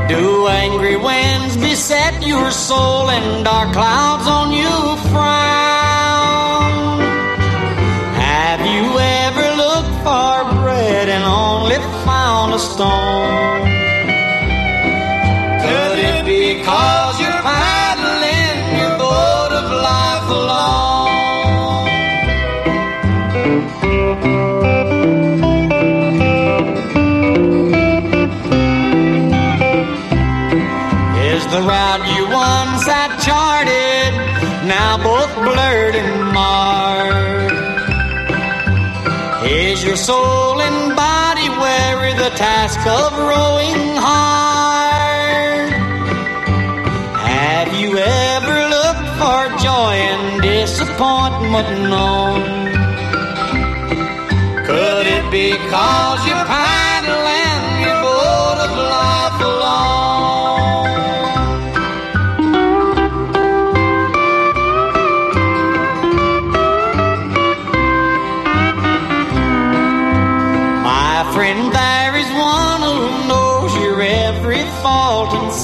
Do angry winds beset your soul and dark clouds on you frown? Have you ever looked for bread and only found a stone? Could it be 'cause you're paddling your boat of life alone? Is the route you once had charted now both blurred and marred? Is your soul and body weary the task of rowing hard? Have you ever looked for joy and disappointment known? Could it be 'cause you're